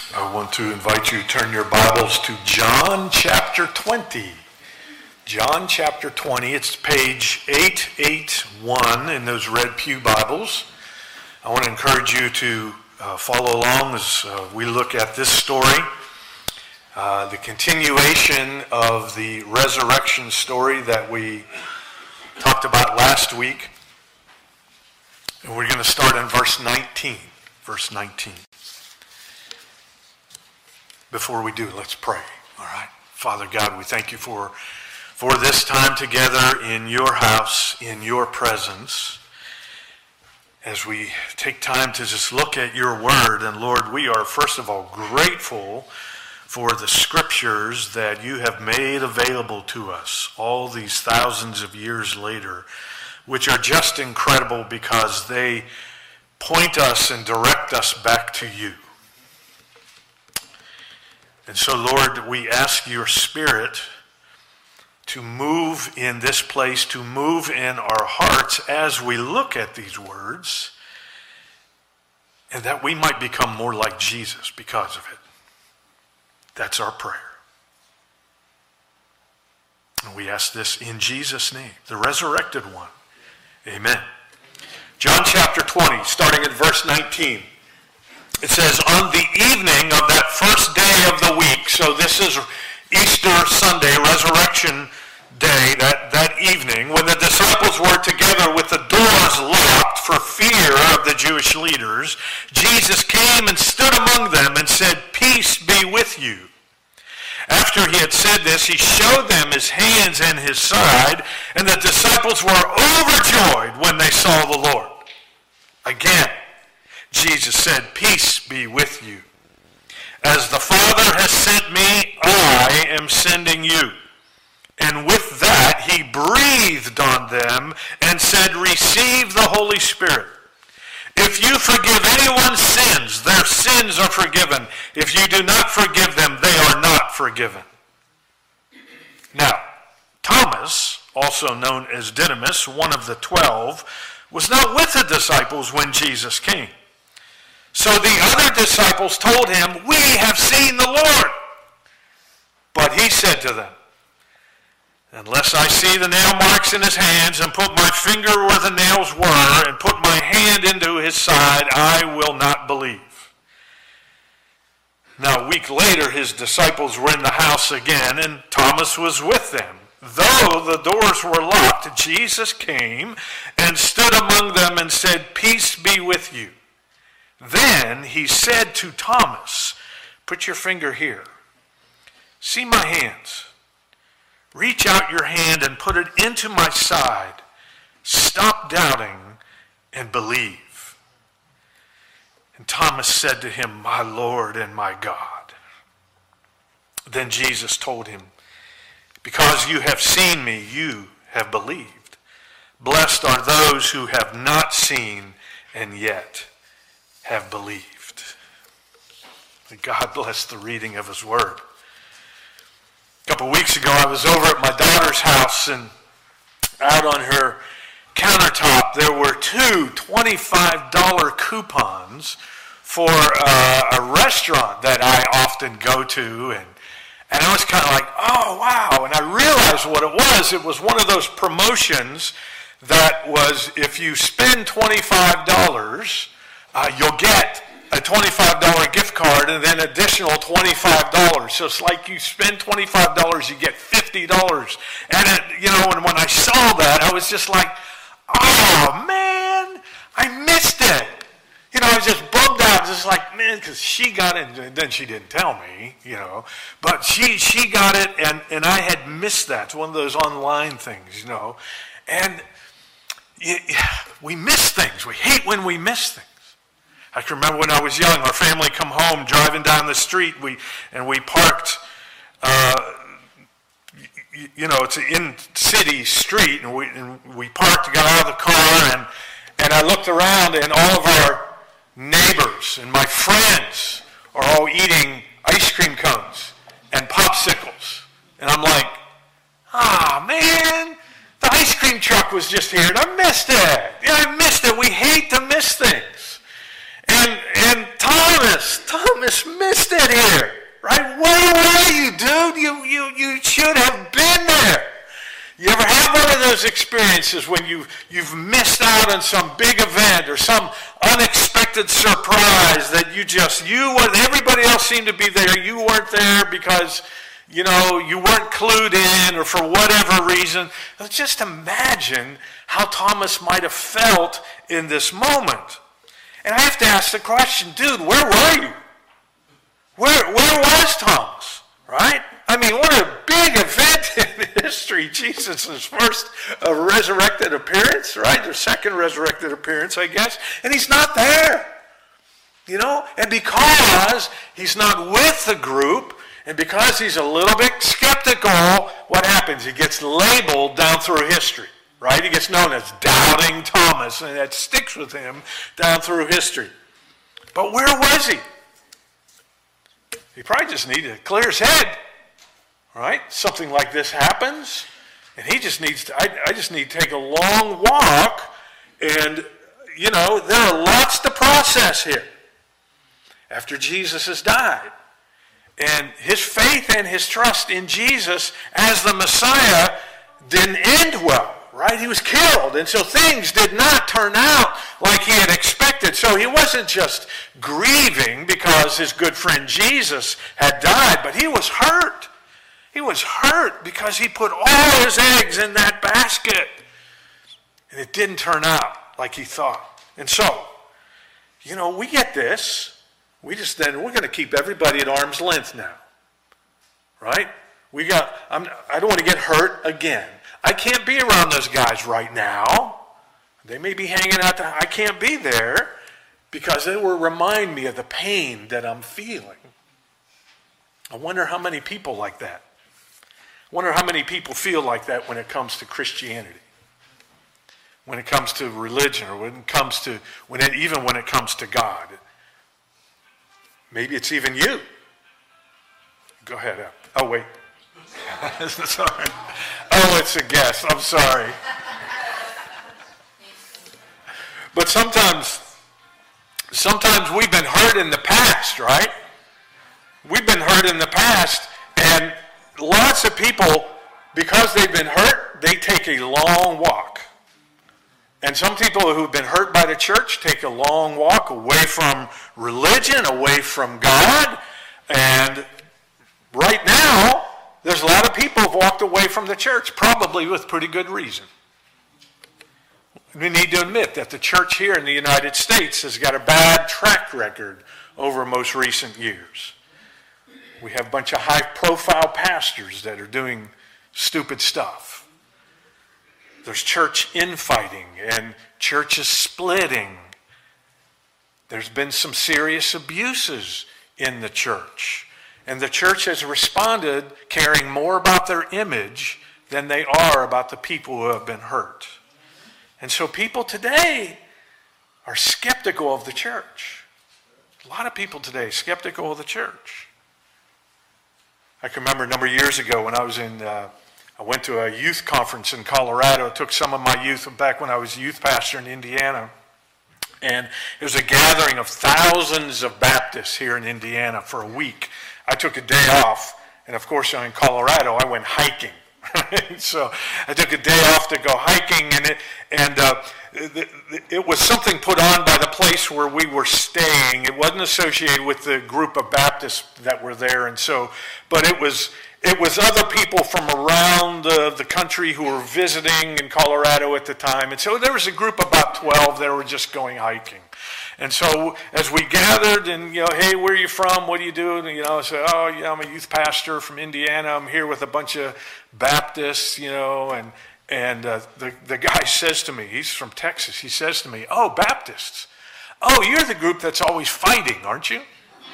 I want to invite you to turn your Bibles to John chapter 20. John chapter 20, it's page 881 in those red pew Bibles. I want to encourage you to follow along as we look at this story, the continuation of the resurrection story that we talked about last week. And we're going to start in verse 19. Verse 19. Before we do, let's pray. All right. Father God, we thank you for this time together in your house, in your presence. As we take time to just look at your word, and Lord, we are first of all grateful for the scriptures that you have made available to us all these thousands of years later, which are just incredible because they point us and direct us back to you. And so, Lord, we ask your Spirit to move in this place, to move in our hearts as we look at these words, and that we might become more like Jesus because of it. That's our prayer. And we ask this in Jesus' name, the resurrected one. Amen. John chapter 20, starting at verse 19. It says, on the evening of that first day of the week, so this is Easter Sunday, Resurrection Day, that evening, when the disciples were together with the doors locked for fear of the Jewish leaders, Jesus came and stood among them and said, "Peace be with you." After he had said this, he showed them his hands and his side, and the disciples were overjoyed when they saw the Lord. Again, Jesus said, "Peace be with you. As the Father has sent me, I am sending you." And with that, he breathed on them and said, "Receive the Holy Spirit. If you forgive anyone's sins, their sins are forgiven. If you do not forgive them, they are not forgiven." Now, Thomas, also known as Didymus, one of the 12, was not with the disciples when Jesus came. So the other disciples told him, "We have seen the Lord." But he said to them, "Unless I see the nail marks in his hands and put my finger where the nails were and put my hand into his side, I will not believe." Now a week later, his disciples were in the house again, and Thomas was with them. Though the doors were locked, Jesus came and stood among them and said, "Peace be with you." Then he said to Thomas, "Put your finger here. See my hands. Reach out your hand and put it into my side. Stop doubting and believe." And Thomas said to him, "My Lord and my God." Then Jesus told him, "Because you have seen me, you have believed. Blessed are those who have not seen and yet have believed." May God bless the reading of his word. A couple weeks ago, I was over at my daughter's house, and out on her countertop, there were two $25 coupons for a restaurant that I often go to, and I was kind of like, oh, wow. And I realized what it was. It was one of those promotions that was, if you spend $25, you'll get a $25 gift card and then additional $25. So it's like you spend $25, you get $50. And and when I saw that, I was just like, oh man, I missed it. I was just bummed out, just like, man, because she got it, and then she didn't tell me, but she got it, and I had missed that. It's one of those online things, and we miss things. We hate when we miss things. I can remember when I was young, our family come home driving down the street, we parked, it's an in-city street, and we parked, got out of the car, and I looked around, and all of our neighbors and my friends are all eating ice cream cones and popsicles. And I'm like, man, the ice cream truck was just here, and I missed it. Yeah, I missed it. We hate to miss things. And Tom Thomas missed it here, right? Where were you, dude? You should have been there. You ever have one of those experiences when you've missed out on some big event or some unexpected surprise that everybody else seemed to be there, you weren't there because, you weren't clued in or for whatever reason? Just imagine how Thomas might have felt in this moment. And I have to ask the question, dude, where were you? Where was Thomas, right? I mean, what a big event in history. Jesus' first resurrected appearance, right? Or second resurrected appearance, I guess. And he's not there, And because he's not with the group, and because he's a little bit skeptical, what happens? He gets labeled down through history, right? He gets known as Doubting Thomas, and that sticks with him down through history. But where was he? He probably just needed to clear his head. Right? Something like this happens, and he just needs to, I just need to take a long walk, and, there are lots to process here after Jesus has died. And his faith and his trust in Jesus as the Messiah didn't end well, right? He was killed, and so things did not turn out like he had expected. So he wasn't just grieving because his good friend Jesus had died, but he was hurt. He was hurt because he put all his eggs in that basket. And it didn't turn out like he thought. And so, we get this. We're going to keep everybody at arm's length now. Right? I don't want to get hurt again. I can't be around those guys right now. They may be hanging out. I can't be there because they will remind me of the pain that I'm feeling. I wonder how many people like that. I wonder how many people feel like that when it comes to Christianity, when it comes to religion, or even when it comes to God. Maybe it's even you. Go ahead. Oh, wait. Sorry. Oh, it's a guess. I'm sorry. But sometimes we've been hurt in the past, right? We've been hurt in the past, and lots of people, because they've been hurt, they take a long walk. And some people who've been hurt by the church take a long walk away from religion, away from God. And right now, there's a lot of people who've walked away from the church, probably with pretty good reason. We need to admit that the church here in the United States has got a bad track record over most recent years. We have a bunch of high-profile pastors that are doing stupid stuff. There's church infighting and churches splitting. There's been some serious abuses in the church. And the church has responded caring more about their image than they are about the people who have been hurt. And so people today are skeptical of the church. A lot of people today skeptical of the church. I can remember a number of years ago when I went to a youth conference in Colorado. I took some of my youth back when I was a youth pastor in Indiana. And it was a gathering of thousands of Baptists here in Indiana for a week. I took a day off, and of course, in Colorado, I went hiking. So I took a day off to go hiking, and it was something put on by the place where we were staying. It wasn't associated with the group of Baptists that were there, but it was other people from around the country who were visiting in Colorado at the time. And so there was a group of about 12 that were just going hiking. And so as we gathered and, hey, where are you from? What do you do? And, I said, I'm a youth pastor from Indiana. I'm here with a bunch of Baptists, and the guy says to me, he's from Texas. He says to me, oh, Baptists. Oh, you're the group that's always fighting, aren't you?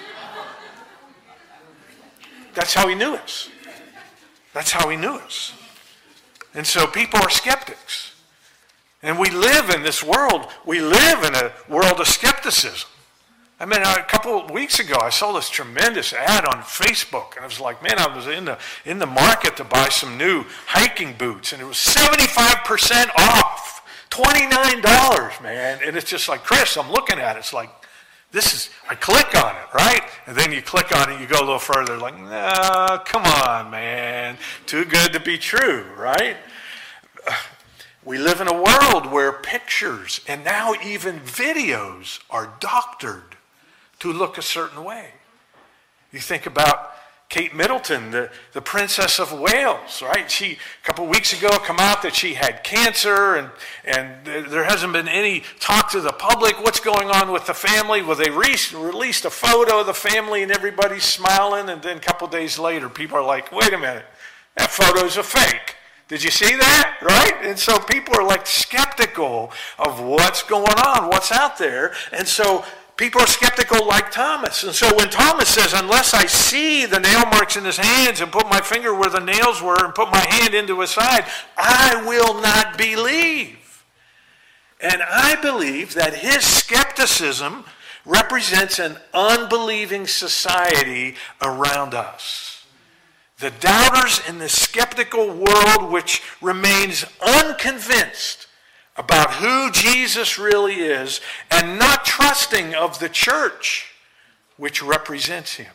That's how he knew us. That's how he knew us. And so people are skeptics. And we live in this world. We live in a world of skepticism. I mean, a couple of weeks ago, I saw this tremendous ad on Facebook. And I was like, man, I was in the market to buy some new hiking boots. And it was 75% off. $29, man. And it's just like, Chris, I'm looking at it. It's like, I click on it, right? And then you click on it, you go a little further, like, no, come on, man. Too good to be true, right? We live in a world where pictures and now even videos are doctored to look a certain way. You think about Kate Middleton, the Princess of Wales, right? She, a couple of weeks ago, come out that she had cancer, and there hasn't been any talk to the public. What's going on with the family? Well, they released a photo of the family, and everybody's smiling, and then a couple of days later, people are like, wait a minute, that photo's a fake. Did you see that? Right? And so people are like skeptical of what's going on, what's out there. And so people are skeptical like Thomas. And so when Thomas says, unless I see the nail marks in his hands and put my finger where the nails were and put my hand into his side, I will not believe. And I believe that his skepticism represents an unbelieving society around us. The doubters in the skeptical world which remains unconvinced about who Jesus really is and not trusting of the church which represents him.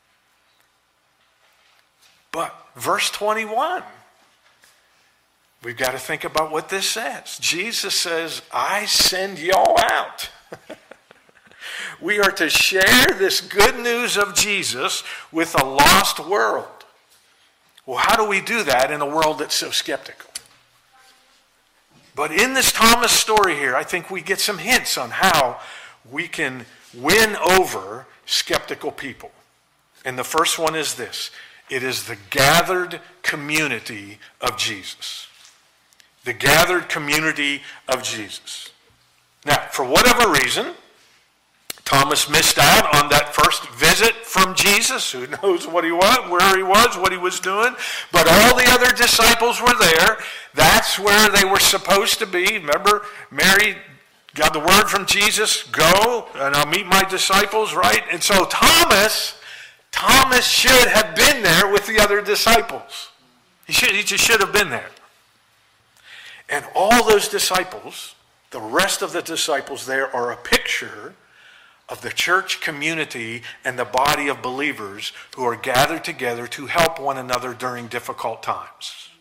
But verse 21, we've got to think about what this says. Jesus says, I send y'all out. We are to share this good news of Jesus with a lost world. Well, how do we do that in a world that's so skeptical? But in this Thomas story here, I think we get some hints on how we can win over skeptical people. And the first one is this. It is the gathered community of Jesus. The gathered community of Jesus. Now, for whatever reason, Thomas missed out on that first visit from Jesus. Who knows what he was, where he was, what he was doing. But all the other disciples were there. That's where they were supposed to be. Remember, Mary got the word from Jesus, go and I'll meet my disciples, right? And so Thomas should have been there with the other disciples. He just should have been there. And all those disciples, the rest of the disciples there are a picture of the church community and the body of believers who are gathered together to help one another during difficult times.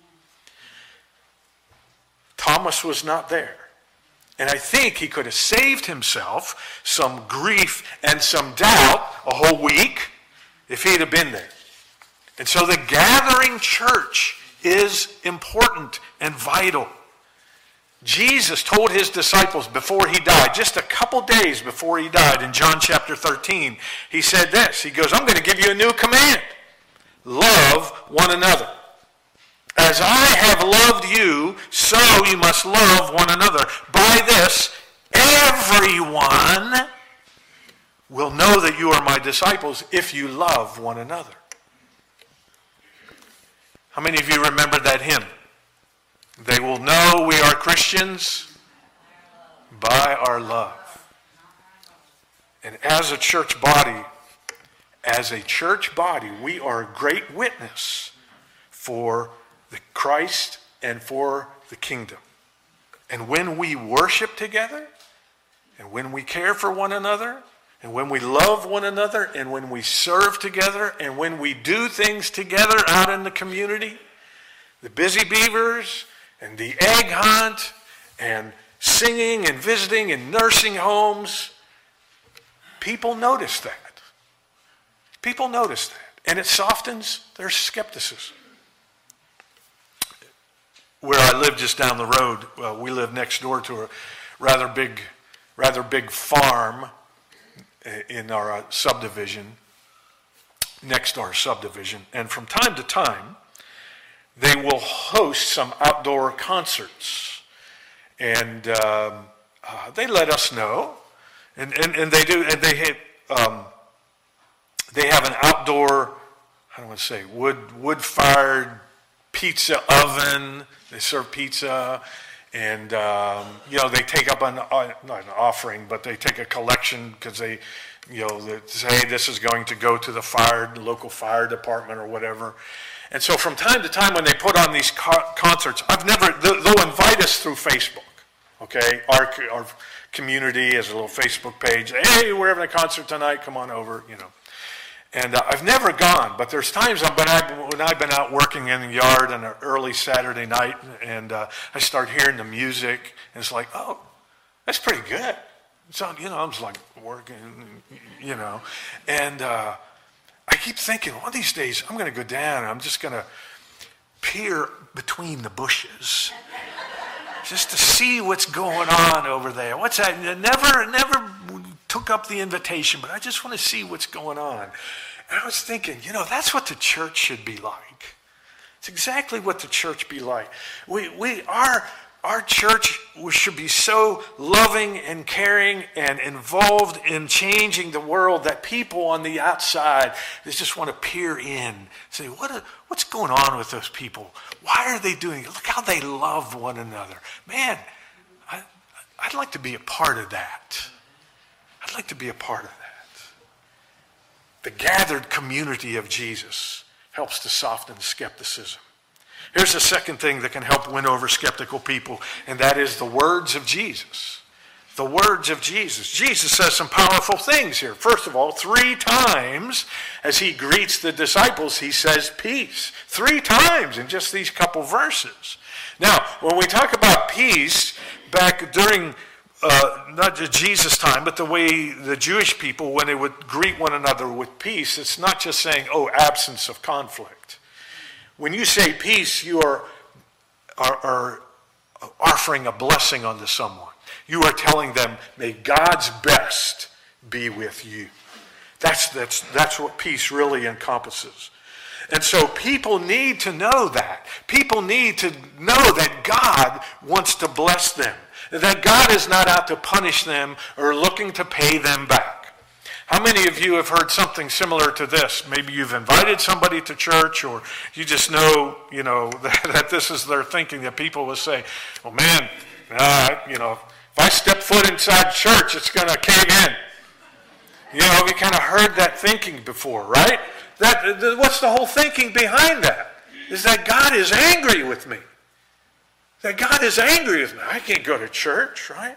Thomas was not there. And I think he could have saved himself some grief and some doubt a whole week if he'd have been there. And so the gathering church is important and vital. Jesus told his disciples before he died, just a couple days before he died in John chapter 13, he said this. He goes, I'm going to give you a new command. Love one another. As I have loved you, so you must love one another. By this, everyone will know that you are my disciples if you love one another. How many of you remember that hymn? They will know we are Christians by our love. And as a church body, we are a great witness for the Christ and for the kingdom. And when we worship together, and when we care for one another, and when we love one another, and when we serve together, and when we do things together out in the community, the Busy Beavers, and the egg hunt, and singing and visiting in nursing homes, people notice that. People notice that. And it softens their skepticism. Where I live just down the road, well, we live next door to a rather big farm in our subdivision, next to our subdivision. And from time to time, they will host some outdoor concerts. And they let us know. And they do, and they have an outdoor, how do I say, wood-fired pizza oven. They serve pizza. And, they take up not an offering, but they take a collection because they say, hey, this is going to go to the local fire department or whatever. And so from time to time when they put on these concerts, they'll invite us through Facebook. Okay, our community has a little Facebook page. Hey, we're having a concert tonight. Come on over, And I've never gone, but there's times when I've been out working in the yard on an early Saturday night, and I start hearing the music, and it's like, oh, that's pretty good. So, I'm just like working, and I keep thinking, one of these days I'm going to go down and I'm just going to peer between the bushes just to see what's going on over there. What's that? Never took up the invitation, but I just want to see what's going on. And I was thinking, that's what the church should be like. It's exactly what the church be like. Our church should be so loving and caring and involved in changing the world that people on the outside just want to peer in, say, what's going on with those people? Why are they doing it? Look how they love one another. Man, I'd like to be a part of that. I'd like to be a part of that. The gathered community of Jesus helps to soften skepticism. Here's the second thing that can help win over skeptical people, and that is the words of Jesus. The words of Jesus. Jesus says some powerful things here. First of all, 3 times as he greets the disciples, he says peace. 3 times in just these couple verses. Now, when we talk about peace, back during not just Jesus' time, but the way the Jewish people, when they would greet one another with peace, it's not just saying, absence of conflict. When you say peace, you are offering a blessing unto someone. You are telling them, may God's best be with you. That's what peace really encompasses. And so people need to know that. People need to know that God wants to bless them. That God is not out to punish them or looking to pay them back. How many of you have heard something similar to this? Maybe you've invited somebody to church, or you just know, that this is their thinking, that people will say, well, man, if I step foot inside church, it's going to cave in. We kind of heard that thinking before, right? What's the whole thinking behind that? Is that God is angry with me. That God is angry with me. I can't go to church, right?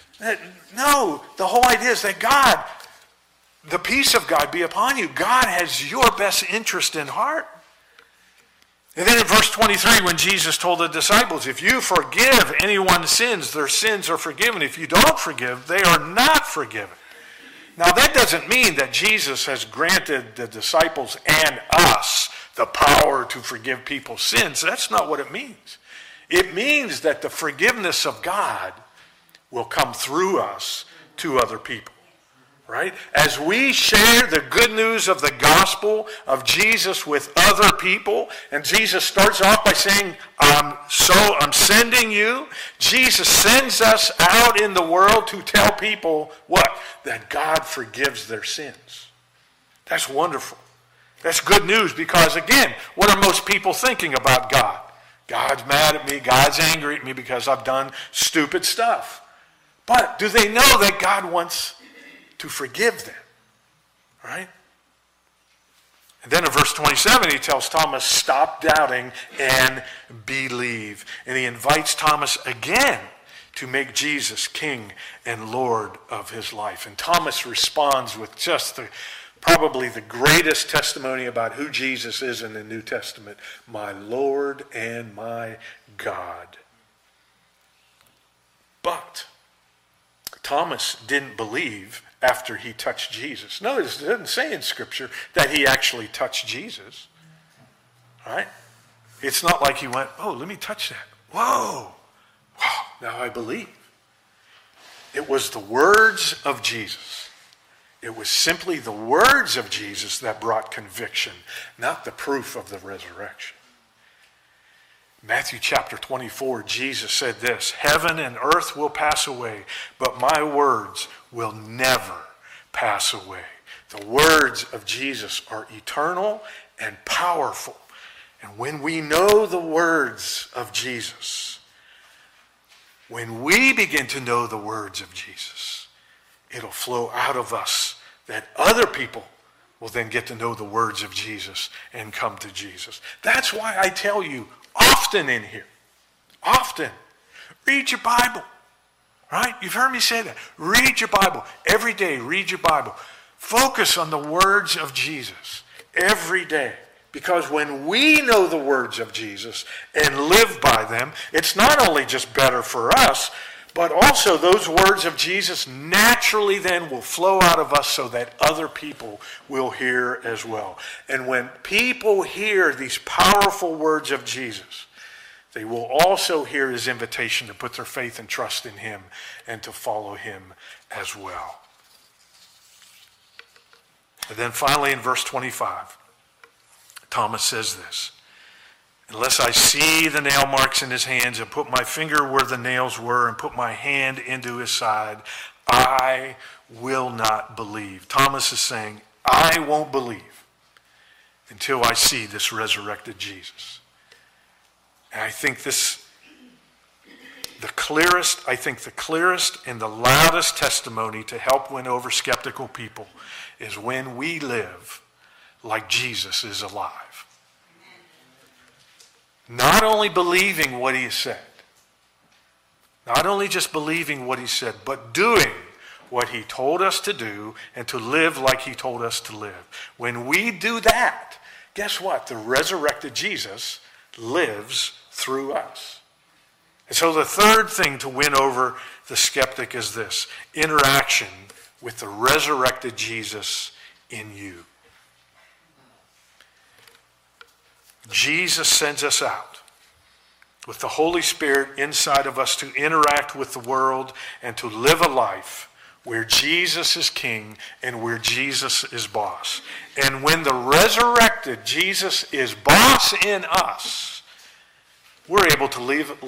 No, the whole idea is that God, the peace of God be upon you. God has your best interest in heart. And then in verse 23, when Jesus told the disciples, if you forgive anyone's sins, their sins are forgiven. If you don't forgive, they are not forgiven. Now that doesn't mean that Jesus has granted the disciples and us the power to forgive people's sins. That's not what it means. It means that the forgiveness of God will come through us to other people. Right? As we share the good news of the gospel of Jesus with other people, and Jesus starts off by saying, I'm sending you. Jesus sends us out in the world to tell people what? That God forgives their sins. That's wonderful. That's good news because, again, what are most people thinking about God? God's mad at me. God's angry at me because I've done stupid stuff. But do they know that God wants to forgive them? Right? And then in verse 27, he tells Thomas, stop doubting and believe. And he invites Thomas again to make Jesus King and Lord of his life. And Thomas responds with just probably the greatest testimony about who Jesus is in the New Testament. My Lord and my God. But Thomas didn't believe after he touched Jesus. Notice it doesn't say in Scripture that he actually touched Jesus. All right? It's not like he went, oh, let me touch that. Whoa, now I believe. It was the words of Jesus. It was simply the words of Jesus that brought conviction, not the proof of the resurrection. Matthew chapter 24, Jesus said this, heaven and earth will pass away, but my words will never pass away. The words of Jesus are eternal and powerful. And when we know the words of Jesus, when we begin to know the words of Jesus, it'll flow out of us that other people will then get to know the words of Jesus and come to Jesus. That's why I tell you often in here, often, read your Bible. Right? You've heard me say that. Read your Bible. Every day, read your Bible. Focus on the words of Jesus every day. Because when we know the words of Jesus and live by them, it's not only just better for us, but also those words of Jesus naturally then will flow out of us so that other people will hear as well. And when people hear these powerful words of Jesus, they will also hear his invitation to put their faith and trust in him and to follow him as well. And then finally in verse 25, Thomas says this, unless I see the nail marks in his hands and put my finger where the nails were and put my hand into his side, I will not believe. Thomas is saying, I won't believe until I see this resurrected Jesus. And I think the clearest and the loudest testimony to help win over skeptical people is when we live like Jesus is alive. Not only believing what he said, not only just believing what he said, but doing what he told us to do and to live like he told us to live. When we do that, guess what? The resurrected Jesus lives through us. And so the third thing to win over the skeptic is this: interaction with the resurrected Jesus in you. Jesus sends us out with the Holy Spirit inside of us to interact with the world and to live a life where Jesus is king and where Jesus is boss. And when the resurrected Jesus is boss in us, we're able to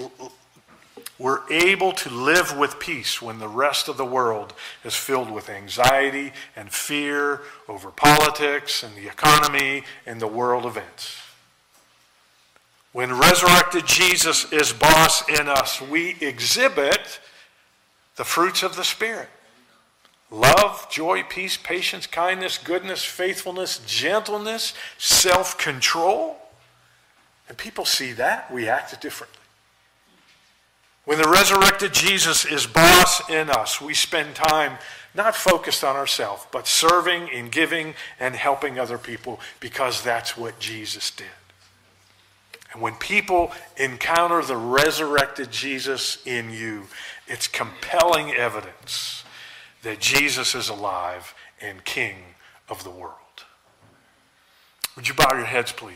live with peace when the rest of the world is filled with anxiety and fear over politics and the economy and the world events. When resurrected Jesus is boss in us, we exhibit the fruits of the Spirit. Love, joy, peace, patience, kindness, goodness, faithfulness, gentleness, self-control. And people see that, we act differently. When the resurrected Jesus is boss in us, we spend time not focused on ourselves, but serving and giving and helping other people because that's what Jesus did. And when people encounter the resurrected Jesus in you, it's compelling evidence that Jesus is alive and King of the world. Would you bow your heads, please?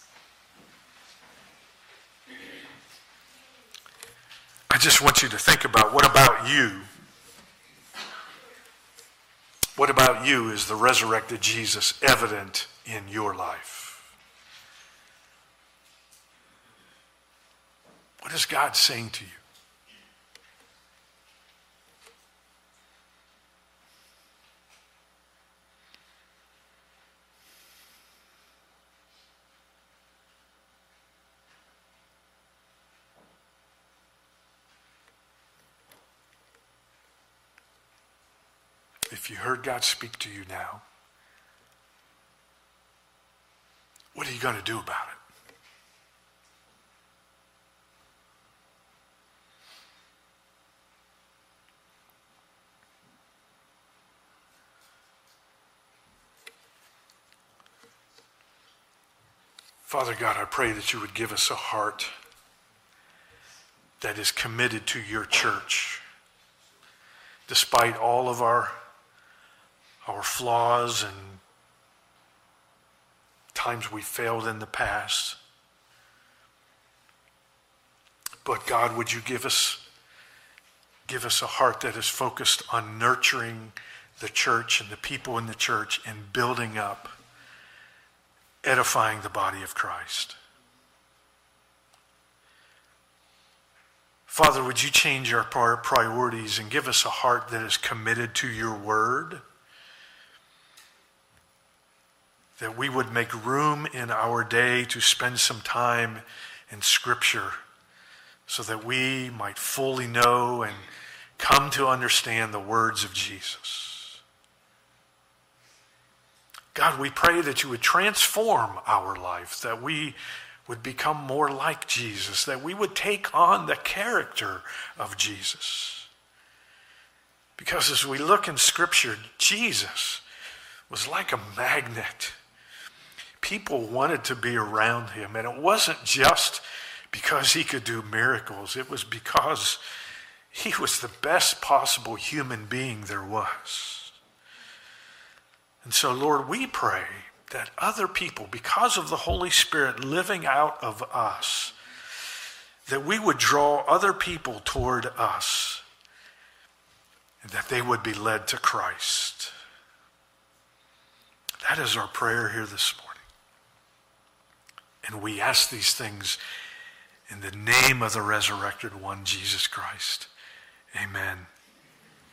I just want you to think about, what about you? What about you is the resurrected Jesus evident in your life? What is God saying to you? If you heard God speak to you now, what are you going to do about it? Father God, I pray that you would give us a heart that is committed to your church, despite all of our flaws and times we failed in the past. But God, would you give us a heart that is focused on nurturing the church and the people in the church and building up, edifying the body of Christ. Father, would you change our priorities and give us a heart that is committed to your word? That we would make room in our day to spend some time in Scripture so that we might fully know and come to understand the words of Jesus. God, we pray that you would transform our life, that we would become more like Jesus, that we would take on the character of Jesus. Because as we look in Scripture, Jesus was like a magnet. People wanted to be around him, and it wasn't just because he could do miracles. It was because he was the best possible human being there was. And so, Lord, we pray that other people, because of the Holy Spirit living out of us, that we would draw other people toward us, and that they would be led to Christ. That is our prayer here this morning. And we ask these things in the name of the resurrected one, Jesus Christ. Amen.